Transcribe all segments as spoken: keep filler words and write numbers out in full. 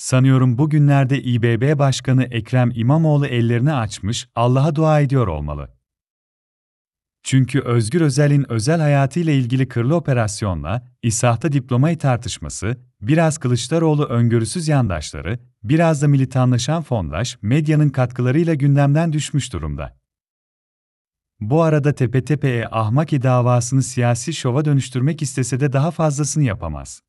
Sanıyorum bugünlerde İBB Başkanı Ekrem İmamoğlu ellerini açmış, Allah'a dua ediyor olmalı. Çünkü Özgür Özel'in özel hayatıyla ilgili Kırlı Operasyon'la İSAH'ta diplomayı tartışması, biraz Kılıçdaroğlu öngörüsüz yandaşları, biraz da militanlaşan fondaş medyanın katkılarıyla gündemden düşmüş durumda. Bu arada Tepetepe'ye Ahmaki davasını siyasi şova dönüştürmek istese de daha fazlasını yapamaz.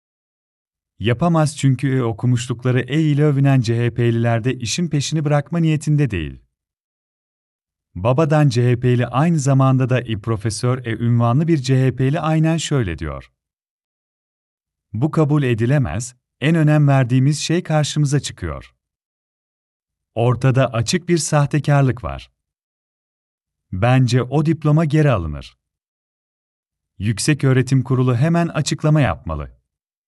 Yapamaz çünkü okumuşlukları E ile övünen C H P'liler de işin peşini bırakma niyetinde değil. Babadan C H P'li aynı zamanda da İ Profesör E ünvanlı bir C H P'li aynen şöyle diyor. Bu kabul edilemez, en önem verdiğimiz şey karşımıza çıkıyor. Ortada açık bir sahtekarlık var. Bence o diploma geri alınır. Yükseköğretim Kurulu hemen açıklama yapmalı.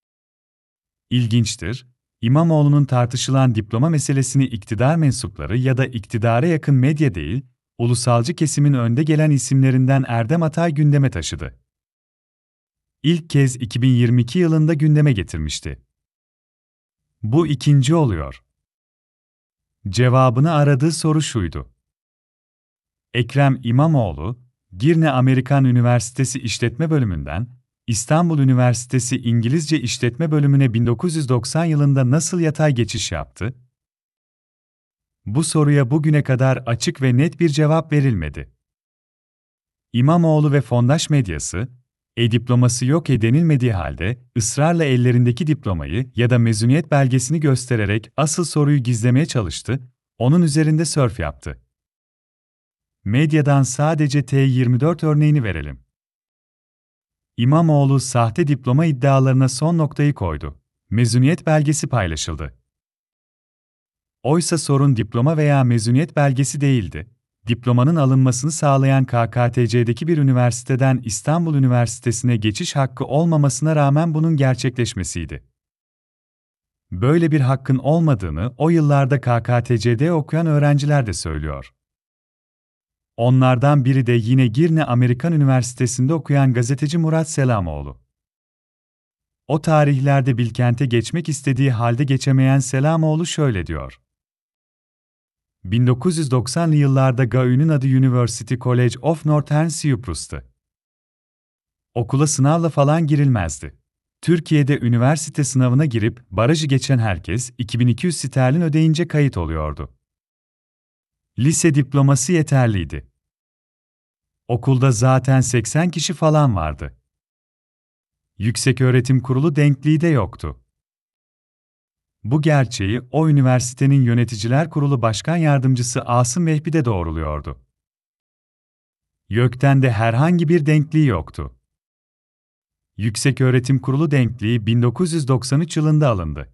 İlginçtir, İmamoğlu'nun tartışılan diploma meselesini iktidar mensupları ya da iktidara yakın medya değil, ulusalcı kesimin önde gelen isimlerinden Erdem Atay gündeme taşıdı. İlk kez iki bin yirmi iki yılında gündeme getirmişti. Bu ikinci oluyor. Cevabını aradığı soru şuydu. Ekrem İmamoğlu, Girne Amerikan Üniversitesi İşletme Bölümünden, İstanbul Üniversitesi İngilizce İşletme Bölümüne bin dokuz yüz doksan yılında nasıl yatay geçiş yaptı? Bu soruya bugüne kadar açık ve net bir cevap verilmedi. İmamoğlu ve fondaş medyası, e-diploması yok e denilmediği halde, ısrarla ellerindeki diplomayı ya da mezuniyet belgesini göstererek asıl soruyu gizlemeye çalıştı, onun üzerinde sörf yaptı. Medyadan sadece T yirmi dört örneğini verelim. İmamoğlu sahte diploma iddialarına son noktayı koydu. Mezuniyet belgesi paylaşıldı. Oysa sorun diploma veya mezuniyet belgesi değildi. Diplomanın alınmasını sağlayan K K T C'deki bir üniversiteden İstanbul Üniversitesi'ne geçiş hakkı olmamasına rağmen bunun gerçekleşmesiydi. Böyle bir hakkın olmadığını o yıllarda K K T C'de okuyan öğrenciler de söylüyor. Onlardan biri de yine Girne Amerikan Üniversitesi'nde okuyan gazeteci Murat Selamoğlu. O tarihlerde Bilkent'e geçmek istediği halde geçemeyen Selamoğlu şöyle diyor. bin dokuz yüz doksanlı yıllarda G A Ü'nün adı University College of Northern Cyprus'tı. Okula sınavla falan girilmezdi. Türkiye'de üniversite sınavına girip barajı geçen herkes iki bin iki yüz sterlin ödeyince kayıt oluyordu. Lise diploması yeterliydi. Okulda zaten seksen kişi falan vardı. Yükseköğretim Kurulu denkliği de yoktu. Bu gerçeği o üniversitenin Yöneticiler Kurulu Başkan Yardımcısı Asım Vehbi de doğruluyordu. YÖK'ten de herhangi bir denkliği yoktu. Yükseköğretim Kurulu denkliği bin dokuz yüz doksan üç yılında alındı.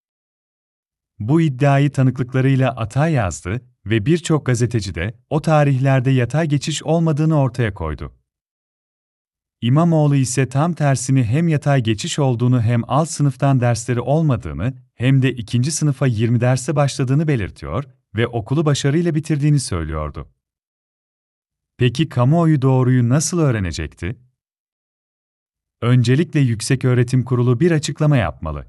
Bu iddiayı tanıklıklarıyla Atay yazdı ve birçok gazeteci de o tarihlerde yatay geçiş olmadığını ortaya koydu. İmamoğlu ise tam tersini hem yatay geçiş olduğunu hem alt sınıftan dersleri olmadığını hem de ikinci sınıfa yirmi derse başladığını belirtiyor ve okulu başarıyla bitirdiğini söylüyordu. Peki kamuoyu doğruyu nasıl öğrenecekti? Öncelikle Yükseköğretim Kurulu bir açıklama yapmalı.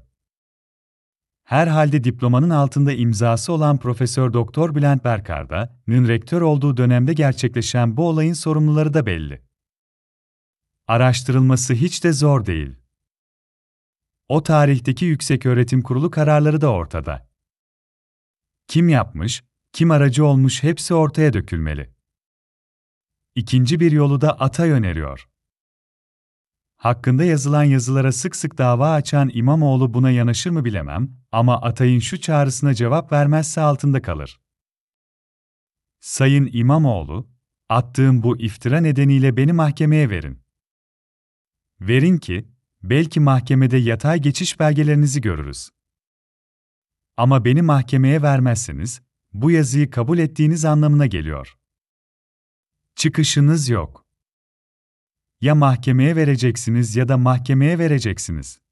Herhalde diplomanın altında imzası olan Profesör Doktor Bülent Berkarda'nın rektör olduğu dönemde gerçekleşen bu olayın sorumluları da belli. Araştırılması hiç de zor değil. O tarihteki Yükseköğretim Kurulu kararları da ortada. Kim yapmış, kim aracı olmuş hepsi ortaya dökülmeli. İkinci bir yolu da Atay öneriyor. Hakkında yazılan yazılara sık sık dava açan İmamoğlu buna yanaşır mı bilemem ama Atay'ın şu çağrısına cevap vermezse altında kalır. Sayın İmamoğlu, attığım bu iftira nedeniyle beni mahkemeye verin. Verin ki, belki mahkemede yatay geçiş belgelerinizi görürüz. Ama beni mahkemeye vermezseniz, bu yazıyı kabul ettiğiniz anlamına geliyor. Çıkışınız yok. Ya mahkemeye vereceksiniz ya da mahkemeye vereceksiniz.